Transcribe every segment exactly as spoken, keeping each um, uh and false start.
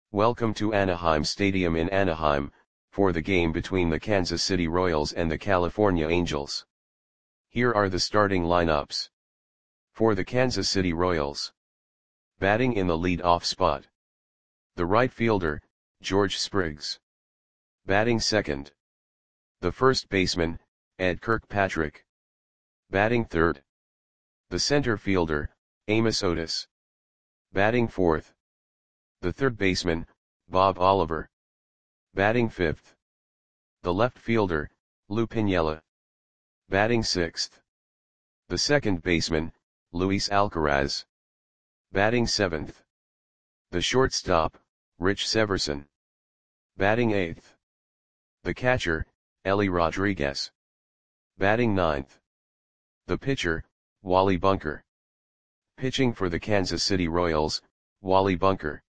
Welcome to Anaheim Stadium in Anaheim, for the game between the Kansas City Royals and the California Angels. Here are the starting lineups. For the Kansas City Royals. Batting in the lead-off spot. The right fielder, George Spriggs. Batting second. The first baseman, Ed Kirkpatrick. Batting third. The center fielder, Amos Otis. Batting fourth. The third baseman, Bob Oliver. Batting fifth. The left fielder, Lou Piniella. Batting sixth. The second baseman, Luis Alcaraz. Batting seventh. The shortstop, Rich Severson. Batting eighth. The catcher, Ellie Rodriguez. Batting ninth. The pitcher, Wally Bunker. Pitching for the Kansas City Royals, Wally Bunker.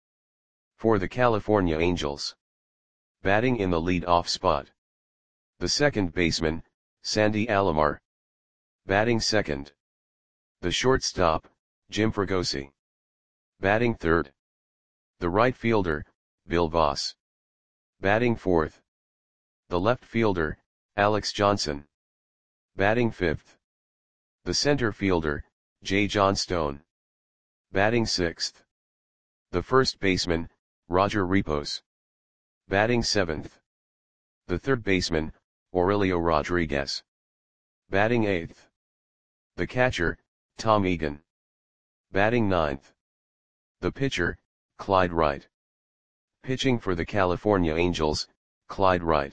For the California Angels. Batting in the lead-off spot. The second baseman, Sandy Alomar. Batting second. The shortstop, Jim Fregosi. Batting third. The right fielder, Bill Voss. Batting fourth. The left fielder, Alex Johnson. Batting fifth. The center fielder, Jay Johnstone. Batting sixth. The first baseman, Roger Repos. Batting seventh. The third baseman, Aurelio Rodriguez. Batting eighth. The catcher, Tom Egan. Batting ninth. The pitcher, Clyde Wright. Pitching for the California Angels, Clyde Wright.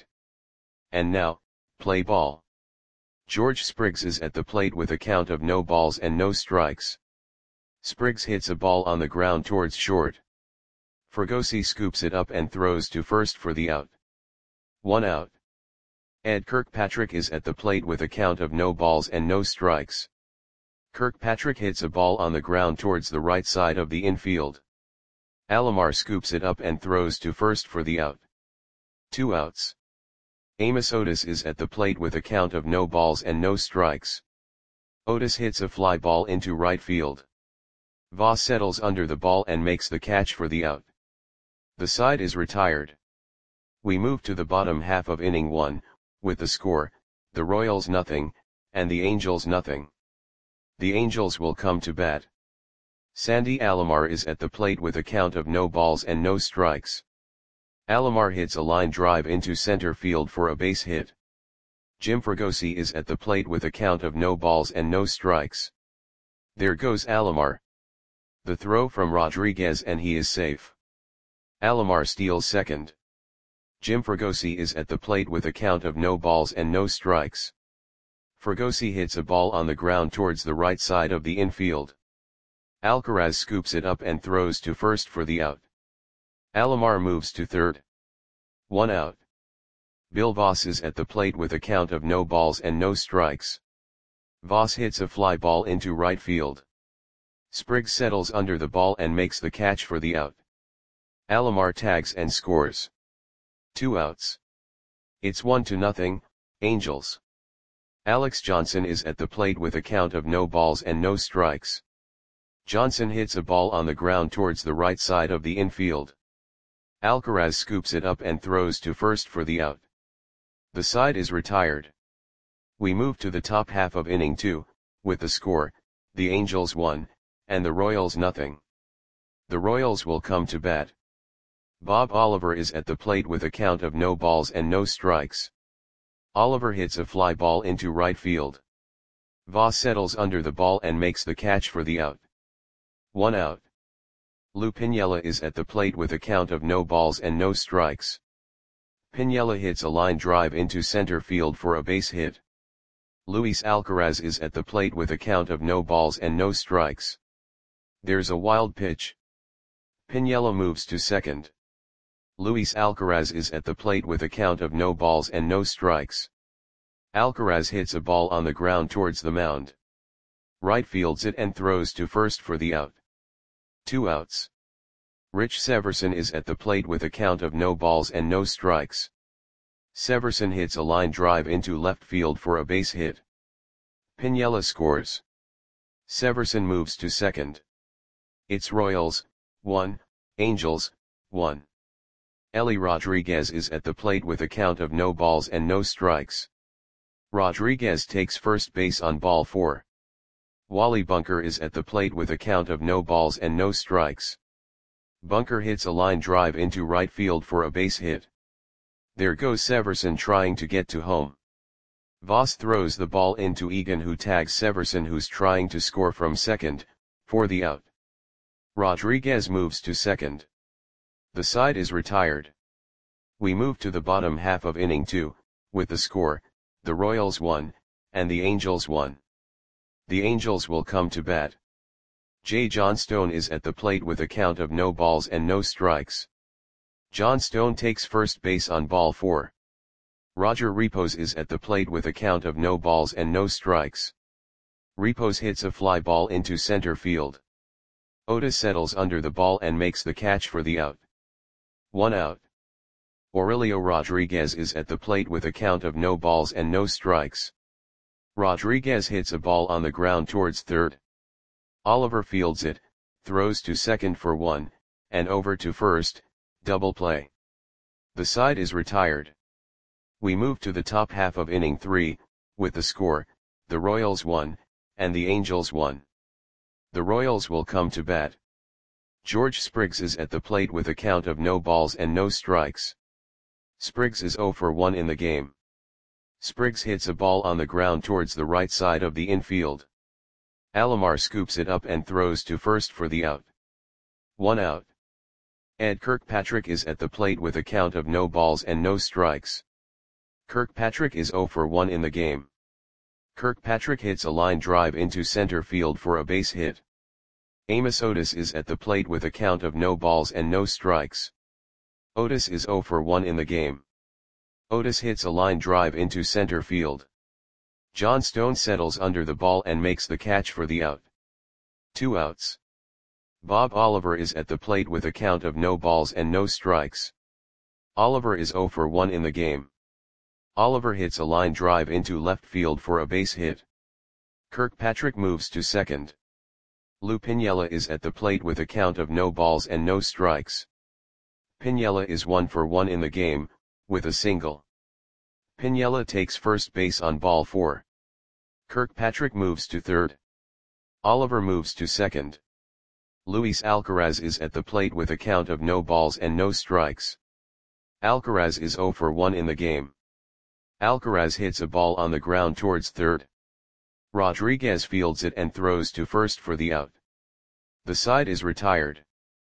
And now, play ball. George Spriggs is at the plate with a count of no balls and no strikes. Spriggs hits a ball on the ground towards short. Fregosi scoops it up and throws to first for the out. One out. Ed Kirkpatrick is at the plate with a count of no balls and no strikes. Kirkpatrick hits a ball on the ground towards the right side of the infield. Alomar scoops it up and throws to first for the out. Two outs. Amos Otis is at the plate with a count of no balls and no strikes. Otis hits a fly ball into right field. Voss settles under the ball and makes the catch for the out. The side is retired. We move to the bottom half of inning one, with the score, the Royals nothing, and the Angels nothing. The Angels will come to bat. Sandy Alomar is at the plate with a count of no balls and no strikes. Alomar hits a line drive into center field for a base hit. Jim Fregosi is at the plate with a count of no balls and no strikes. There goes Alomar. The throw from Rodriguez and he is safe. Alomar steals second. Jim Fregosi is at the plate with a count of no balls and no strikes. Fregosi hits a ball on the ground towards the right side of the infield. Alcaraz scoops it up and throws to first for the out. Alomar moves to third. One out. Bill Voss is at the plate with a count of no balls and no strikes. Voss hits a fly ball into right field. Spriggs settles under the ball and makes the catch for the out. Alomar tags and scores. Two outs. It's one to nothing, Angels. Alex Johnson is at the plate with a count of no balls and no strikes. Johnson hits a ball on the ground towards the right side of the infield. Alcaraz scoops it up and throws to first for the out. The side is retired. We move to the top half of inning two, with the score, the Angels one, and the Royals nothing. The Royals will come to bat. Bob Oliver is at the plate with a count of no balls and no strikes. Oliver hits a fly ball into right field. Voss settles under the ball and makes the catch for the out. One out. Lou Piniella is at the plate with a count of no balls and no strikes. Piniella hits a line drive into center field for a base hit. Luis Alcaraz is at the plate with a count of no balls and no strikes. There's a wild pitch. Piniella moves to second. Luis Alcaraz is at the plate with a count of no balls and no strikes. Alcaraz hits a ball on the ground towards the mound. Right fields it and throws to first for the out. Two outs. Rich Severson is at the plate with a count of no balls and no strikes. Severson hits a line drive into left field for a base hit. Piniella scores. Severson moves to second. It's Royals, one, Angels, one. Ellie Rodriguez is at the plate with a count of no balls and no strikes. Rodriguez takes first base on ball four. Wally Bunker is at the plate with a count of no balls and no strikes. Bunker hits a line drive into right field for a base hit. There goes Severson trying to get to home. Voss throws the ball into Egan, who tags Severson, who's trying to score from second, for the out. Rodriguez moves to second. The side is retired. We move to the bottom half of inning two, with the score, the Royals won, and the Angels won. The Angels will come to bat. Jay Johnstone is at the plate with a count of no balls and no strikes. Johnstone takes first base on ball four. Roger Repos is at the plate with a count of no balls and no strikes. Repos hits a fly ball into center field. Otis settles under the ball and makes the catch for the out. One out. Aurelio Rodriguez is at the plate with a count of no balls and no strikes. Rodriguez hits a ball on the ground towards third. Oliver fields it, throws to second for one, and over to first, double play. The side is retired. We move to the top half of inning three, with the score, the Royals won, and the Angels won. The Royals will come to bat. George Spriggs is at the plate with a count of no balls and no strikes. Spriggs is zero for one in the game. Spriggs hits a ball on the ground towards the right side of the infield. Alomar scoops it up and throws to first for the out. One out. Ed Kirkpatrick is at the plate with a count of no balls and no strikes. Kirkpatrick is zero for one in the game. Kirkpatrick hits a line drive into center field for a base hit. Amos Otis is at the plate with a count of no balls and no strikes. Otis is zero for one in the game. Otis hits a line drive into center field. Johnstone settles under the ball and makes the catch for the out. Two outs. Bob Oliver is at the plate with a count of no balls and no strikes. Oliver is zero for one in the game. Oliver hits a line drive into left field for a base hit. Kirkpatrick moves to second. Lou Piniella is at the plate with a count of no balls and no strikes. Piniella is one for one in the game, with a single. Piniella takes first base on ball four. Kirkpatrick moves to third. Oliver moves to second. Luis Alcaraz is at the plate with a count of no balls and no strikes. Alcaraz is zero for one in the game. Alcaraz hits a ball on the ground towards third. Rodriguez fields it and throws to first for the out. The side is retired.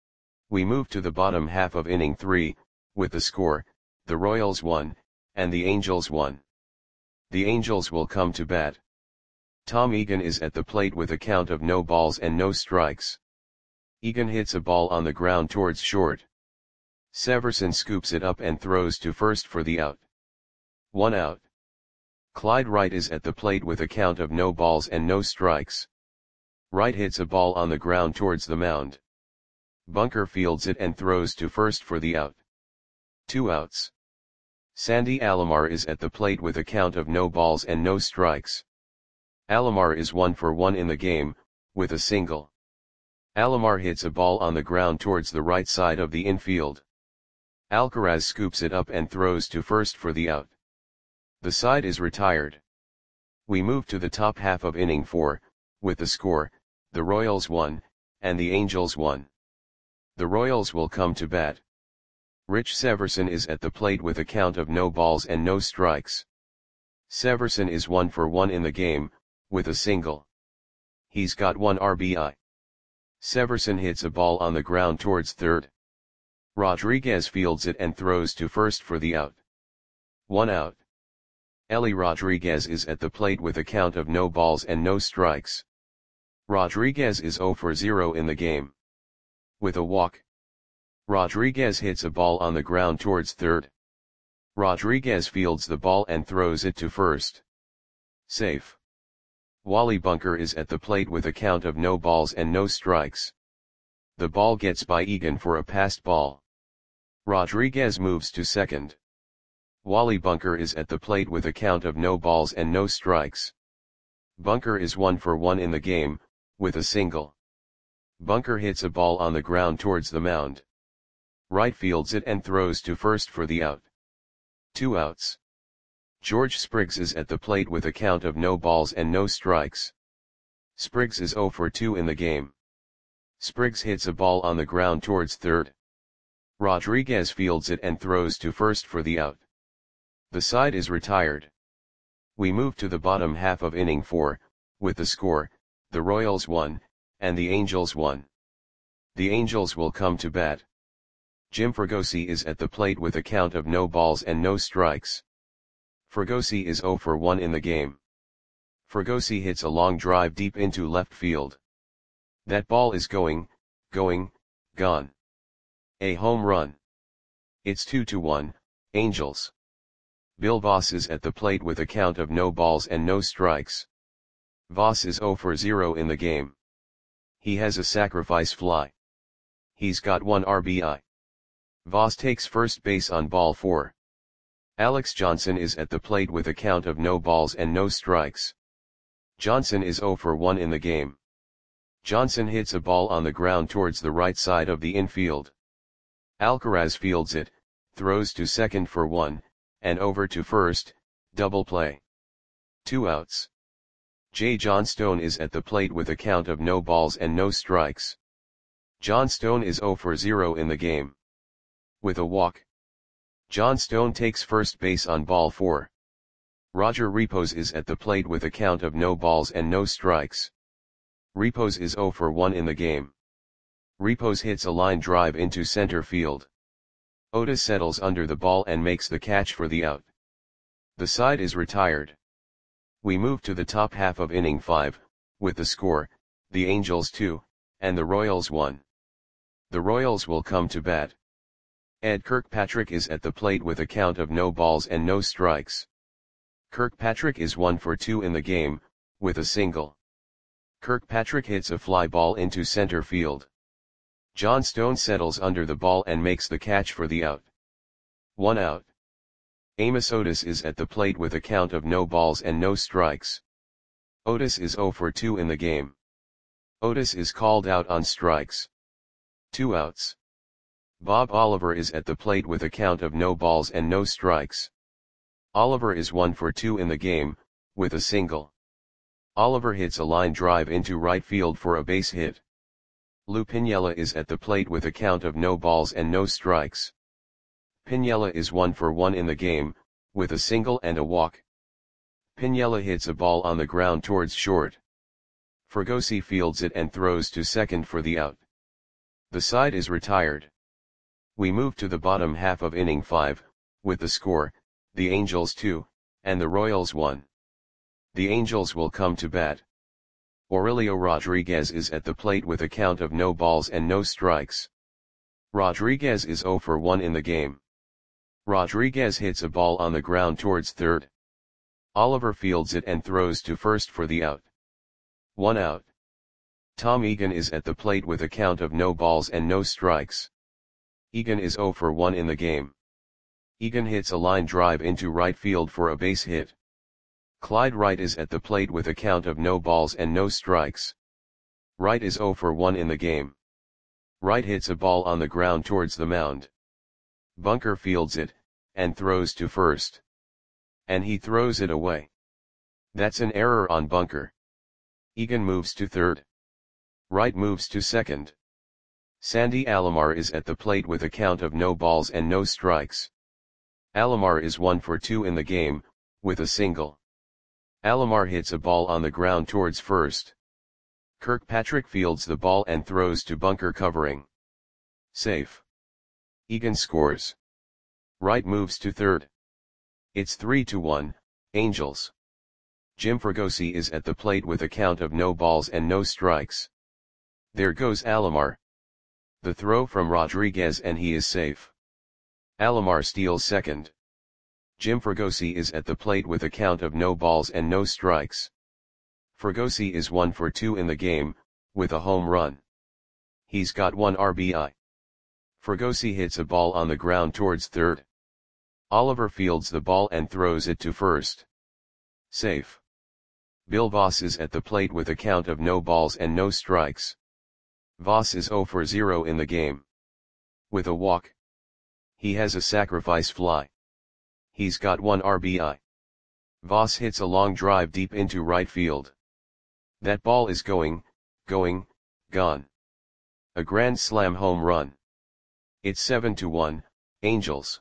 We move to the bottom half of inning three, with the score, the Royals won, and the Angels won. The Angels will come to bat. Tom Egan is at the plate with a count of no balls and no strikes. Egan hits a ball on the ground towards short. Severson scoops it up and throws to first for the out. One out. Clyde Wright is at the plate with a count of no balls and no strikes. Wright hits a ball on the ground towards the mound. Bunker fields it and throws to first for the out. Two outs. Sandy Alomar is at the plate with a count of no balls and no strikes. Alomar is one for one in the game, with a single. Alomar hits a ball on the ground towards the right side of the infield. Alcaraz scoops it up and throws to first for the out. The side is retired. We move to the top half of inning four, with the score, the Royals won, and the Angels won. The Royals will come to bat. Rich Severson is at the plate with a count of no balls and no strikes. Severson is one for one in the game, with a single. He's got one R B I. Severson hits a ball on the ground towards third. Rodriguez fields it and throws to first for the out. One out. Ellie Rodriguez is at the plate with a count of no balls and no strikes. Rodriguez is zero for zero in the game. With a walk. Rodriguez hits a ball on the ground towards third. Rodriguez fields the ball and throws it to first. Safe. Wally Bunker is at the plate with a count of no balls and no strikes. The ball gets by Egan for a passed ball. Rodriguez moves to second. Wally Bunker is at the plate with a count of no balls and no strikes. Bunker is one for one in the game, with a single. Bunker hits a ball on the ground towards the mound. Right fields it and throws to first for the out. Two outs. George Spriggs is at the plate with a count of no balls and no strikes. Spriggs is oh for two in the game. Spriggs hits a ball on the ground towards third. Rodriguez fields it and throws to first for the out. The side is retired. We move to the bottom half of inning four, with the score, the Royals won, and the Angels won. The Angels will come to bat. Jim Fregosi is at the plate with a count of no balls and no strikes. Fregosi is oh for one in the game. Fregosi hits a long drive deep into left field. That ball is going, going, gone. A home run. It's two to one, Angels. Bill Voss is at the plate with a count of no balls and no strikes. Voss is oh for zero in the game. He has a sacrifice fly. He's got one R B I. Voss takes first base on ball four. Alex Johnson is at the plate with a count of no balls and no strikes. Johnson is oh for one in the game. Johnson hits a ball on the ground towards the right side of the infield. Alcaraz fields it, throws to second for one, and over to first, double play. Two outs. Jay Johnstone is at the plate with a count of no balls and no strikes. Johnstone is oh for zero in the game. With a walk. Johnstone takes first base on ball four. Roger Repos is at the plate with a count of no balls and no strikes. Repos is oh for one in the game. Repos hits a line drive into center field. Otis settles under the ball and makes the catch for the out. The side is retired. We move to the top half of inning five, with the score, the Angels two, and the Royals one. The Royals will come to bat. Ed Kirkpatrick is at the plate with a count of no balls and no strikes. Kirkpatrick is one for two in the game, with a single. Kirkpatrick hits a fly ball into center field. Johnstone settles under the ball and makes the catch for the out. One out. Amos Otis is at the plate with a count of no balls and no strikes. Otis is oh for two in the game. Otis is called out on strikes. Two outs. Bob Oliver is at the plate with a count of no balls and no strikes. Oliver is one for two in the game, with a single. Oliver hits a line drive into right field for a base hit. Lou Piniella is at the plate with a count of no balls and no strikes. Piniella is one for one in the game, with a single and a walk. Piniella hits a ball on the ground towards short. Fregosi fields it and throws to second for the out. The side is retired. We move to the bottom half of inning five, with the score, the Angels two, and the Royals one. The Angels will come to bat. Aurelio Rodriguez is at the plate with a count of no balls and no strikes. Rodriguez is oh for one in the game. Rodriguez hits a ball on the ground towards third. Oliver fields it and throws to first for the out. One out. Tom Egan is at the plate with a count of no balls and no strikes. Egan is oh for one in the game. Egan hits a line drive into right field for a base hit. Clyde Wright is at the plate with a count of no balls and no strikes. Wright is oh for one in the game. Wright hits a ball on the ground towards the mound. Bunker fields it, and throws to first. And he throws it away. That's an error on Bunker. Egan moves to third. Wright moves to second. Sandy Alomar is at the plate with a count of no balls and no strikes. Alomar is one for two in the game, with a single. Alomar hits a ball on the ground towards first. Kirkpatrick fields the ball and throws to Bunker covering. Safe. Egan scores. Wright moves to third. It's three to one, Angels. Jim Fregosi is at the plate with a count of no balls and no strikes. There goes Alomar. The throw from Rodriguez and he is safe. Alomar steals second. Jim Fregosi is at the plate with a count of no balls and no strikes. Fregosi is one for two in the game, with a home run. He's got one R B I. Fregosi hits a ball on the ground towards third. Oliver fields the ball and throws it to first. Safe. Bill Voss is at the plate with a count of no balls and no strikes. Voss is oh for zero in the game. With a walk. He has a sacrifice fly. He's got one R B I. Voss hits a long drive deep into right field. That ball is going, going, gone. A grand slam home run. It's seven to one, Angels.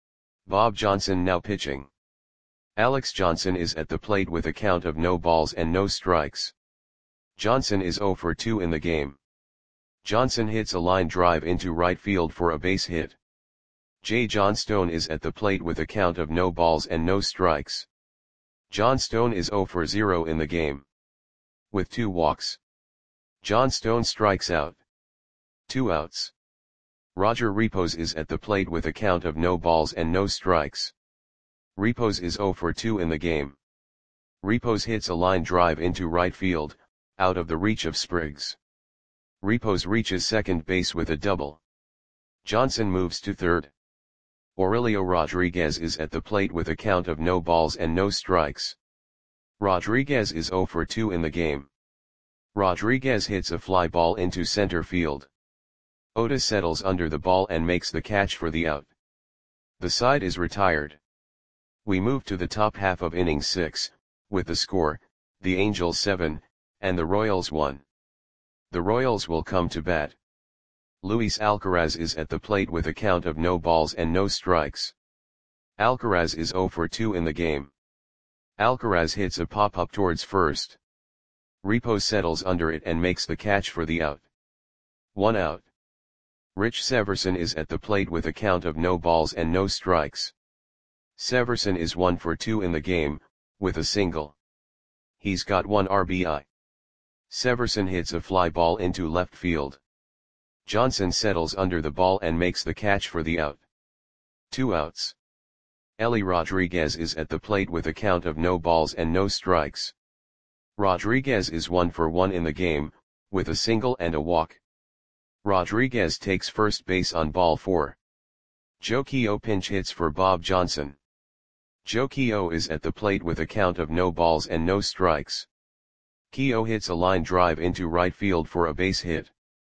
Bob Johnson now pitching. Alex Johnson is at the plate with a count of no balls and no strikes. Johnson is zero for two in the game. Johnson hits a line drive into right field for a base hit. Jay Johnstone is at the plate with a count of no balls and no strikes. Johnstone is zero for zero in the game. With two walks. Johnstone strikes out. Two outs. Roger Repos is at the plate with a count of no balls and no strikes. Repos is zero for two in the game. Repos hits a line drive into right field, out of the reach of Spriggs. Repos reaches second base with a double. Johnson moves to third. Aurelio Rodriguez is at the plate with a count of no balls and no strikes. Rodriguez is zero for two in the game. Rodriguez hits a fly ball into center field. Otis settles under the ball and makes the catch for the out. The side is retired. We move to the top half of inning six, with the score, the Angels seven, and the Royals one. The Royals will come to bat. Luis Alcaraz is at the plate with a count of no balls and no strikes. Alcaraz is zero for two in the game. Alcaraz hits a pop-up towards first. Repos settles under it and makes the catch for the out. One out. Rich Severson is at the plate with a count of no balls and no strikes. Severson is one for two in the game, with a single. He's got one R B I. Severson hits a fly ball into left field. Johnson settles under the ball and makes the catch for the out. Two outs. Ellie Rodriguez is at the plate with a count of no balls and no strikes. Rodriguez is one for one in the game, with a single and a walk. Rodriguez takes first base on ball four. Joe Keough pinch hits for Bob Johnson. Joe Keough is at the plate with a count of no balls and no strikes. Keough hits a line drive into right field for a base hit.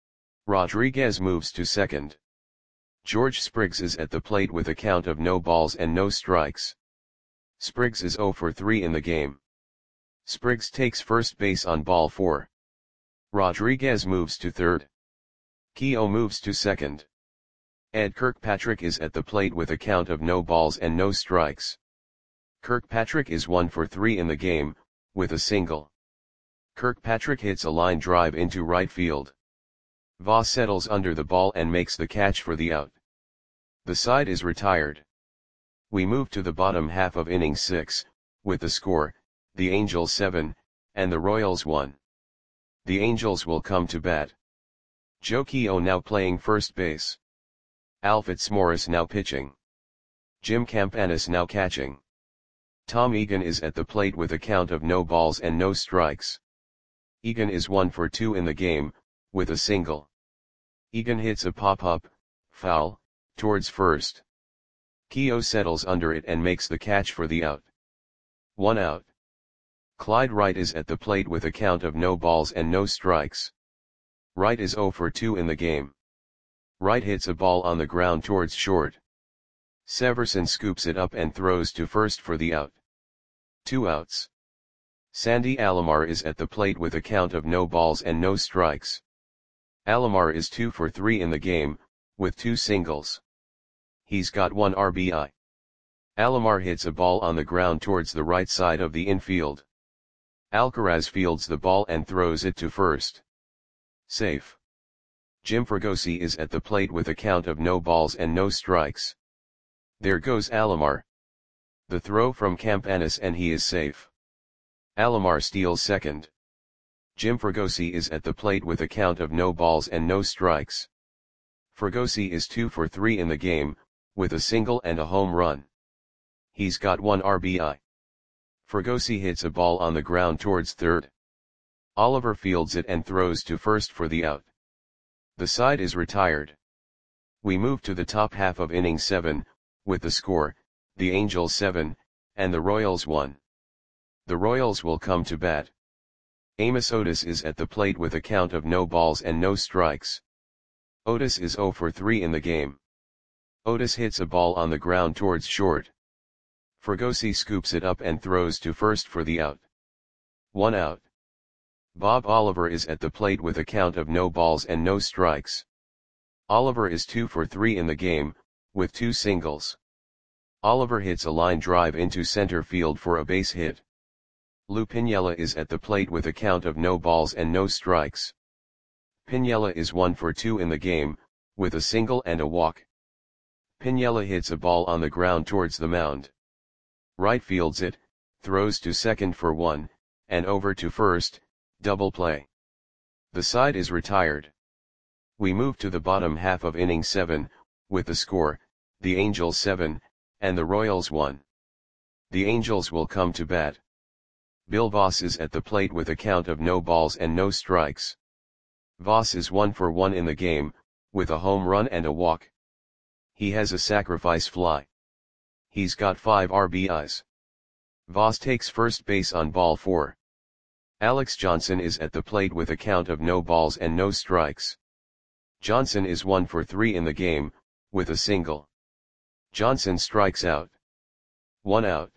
Rodriguez moves to second. George Spriggs is at the plate with a count of no balls and no strikes. Spriggs is zero for three in the game. Spriggs takes first base on ball four. Rodriguez moves to third. Keough moves to second. Ed Kirkpatrick is at the plate with a count of no balls and no strikes. Kirkpatrick is one for three in the game, with a single. Kirkpatrick hits a line drive into right field. Voss settles under the ball and makes the catch for the out. The side is retired. We move to the bottom half of inning six, with the score, the Angels seven, and the Royals one. The Angels will come to bat. Joe Keough now playing first base. Al Fitzmaurice now pitching. Jim Campanis now catching. Tom Egan is at the plate with a count of no balls and no strikes. Egan is one for two in the game, with a single. Egan hits a pop-up, foul, towards first. Keough settles under it and makes the catch for the out. One out. Clyde Wright is at the plate with a count of no balls and no strikes. Wright is zero for two in the game. Wright hits a ball on the ground towards short. Severson scoops it up and throws to first for the out. Two outs. Sandy Alomar is at the plate with a count of no balls and no strikes. Alomar is two for three in the game, with two singles. He's got one R B I. Alomar hits a ball on the ground towards the right side of the infield. Alcaraz fields the ball and throws it to first. Safe. Jim Fregosi is at the plate with a count of no balls and no strikes. There goes Alomar. The throw from Campanis and he is safe. Alomar steals second. Jim Fregosi is at the plate with a count of no balls and no strikes. Fregosi is two for three in the game, with a single and a home run. He's got one R B I. Fregosi hits a ball on the ground towards third. Oliver fields it and throws to first for the out. The side is retired. We move to the top half of inning seven, with the score, the Angels seven, and the Royals one. The Royals will come to bat. Amos Otis is at the plate with a count of no balls and no strikes. Otis is zero for three in the game. Otis hits a ball on the ground towards short. Fregosi scoops it up and throws to first for the out. One out. Bob Oliver is at the plate with a count of no balls and no strikes. Oliver is two for three in the game, with two singles. Oliver hits a line drive into center field for a base hit. Lou Piniella is at the plate with a count of no balls and no strikes. Piniella is one for two in the game, with a single and a walk. Piniella hits a ball on the ground towards the mound. Right fields it, throws to second for one, and over to first, double play. The side is retired. We move to the bottom half of inning seven, with the score, the Angels seven, and the Royals one. The Angels will come to bat. Bill Voss is at the plate with a count of no balls and no strikes. Voss is one for one in the game, with a home run and a walk. He has a sacrifice fly. He's got five R B Is. Voss takes first base on ball four. Alex Johnson is at the plate with a count of no balls and no strikes. Johnson is one for three in the game, with a single. Johnson strikes out. One out.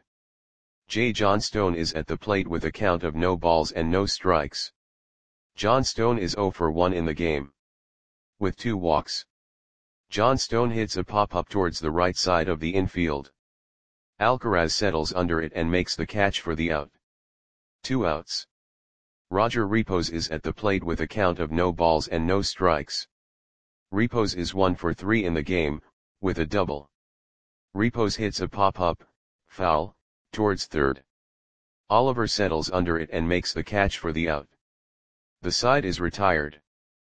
J. John Stone is at the plate with a count of no balls and no strikes. John Stone is zero for one in the game, with two walks. John Stone hits a pop-up towards the right side of the infield. Alcaraz settles under it and makes the catch for the out. Two outs. Roger Repos is at the plate with a count of no balls and no strikes. Repos is one for three in the game, with a double. Repos hits a pop-up, foul, towards third. Oliver settles under it and makes the catch for the out. The side is retired.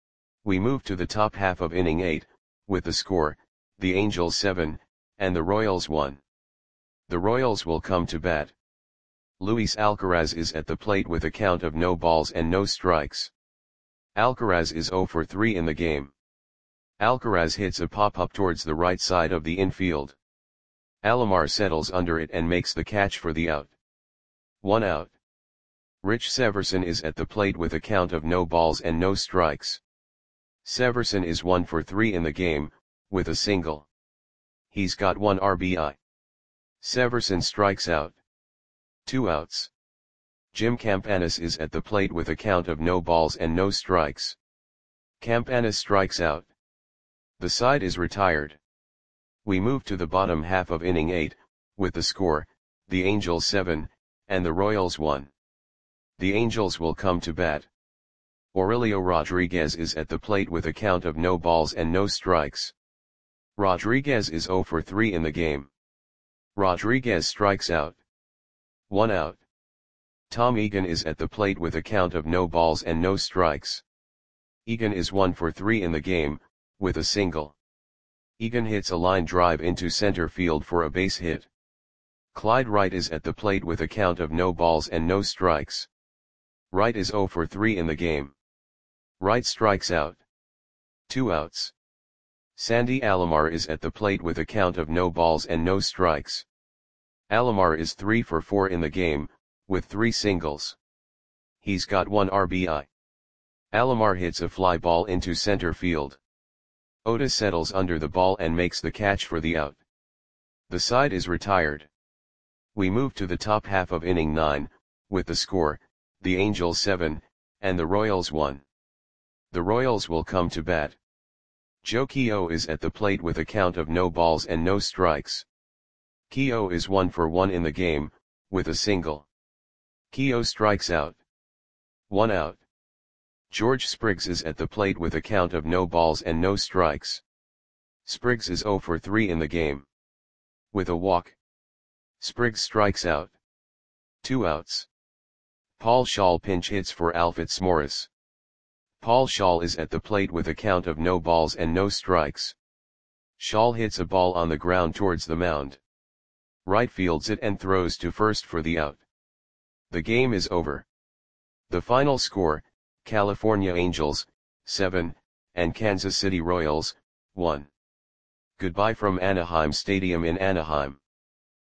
We move to the top half of inning eight, with the score, the Angels seven, and the Royals one. The Royals will come to bat. Luis Alcaraz is at the plate with a count of no balls and no strikes. Alcaraz is zero for three in the game. Alcaraz hits a pop-up towards the right side of the infield. Alomar settles under it and makes the catch for the out. One out. Rich Severson is at the plate with a count of no balls and no strikes. Severson is one for three in the game, with a single. He's got one R B I. Severson strikes out. Two outs. Jim Campanis is at the plate with a count of no balls and no strikes. Campanis strikes out. The side is retired. We move to the bottom half of inning eight, with the score, the Angels seven, and the Royals one. The Angels will come to bat. Aurelio Rodriguez is at the plate with a count of no balls and no strikes. Rodriguez is zero for three in the game. Rodriguez strikes out. One out. Tom Egan is at the plate with a count of no balls and no strikes. Egan is one for three in the game, with a single. Egan hits a line drive into center field for a base hit. Clyde Wright is at the plate with a count of no balls and no strikes. Wright is zero for three in the game. Wright strikes out. Two outs. Sandy Alomar is at the plate with a count of no balls and no strikes. Alomar is three for four in the game, with three singles. He's got one R B I. Alomar hits a fly ball into center field. Otis settles under the ball and makes the catch for the out. The side is retired. We move to the top half of inning nine, with the score, the Angels seven, and the Royals one. The Royals will come to bat. Joe Keogh is at the plate with a count of no balls and no strikes. Keogh is one for one in the game, with a single. Keogh strikes out. One out. George Spriggs is at the plate with a count of no balls and no strikes. Spriggs is zero for three in the game, with a walk. Spriggs strikes out. Two outs. Paul Schall pinch hits for Al Fitzmaurice. Paul Schall is at the plate with a count of no balls and no strikes. Schall hits a ball on the ground towards the mound. Right fields it and throws to first for the out. The game is over. The final score, California Angels, seven, and Kansas City Royals, one. Goodbye from Anaheim Stadium in Anaheim.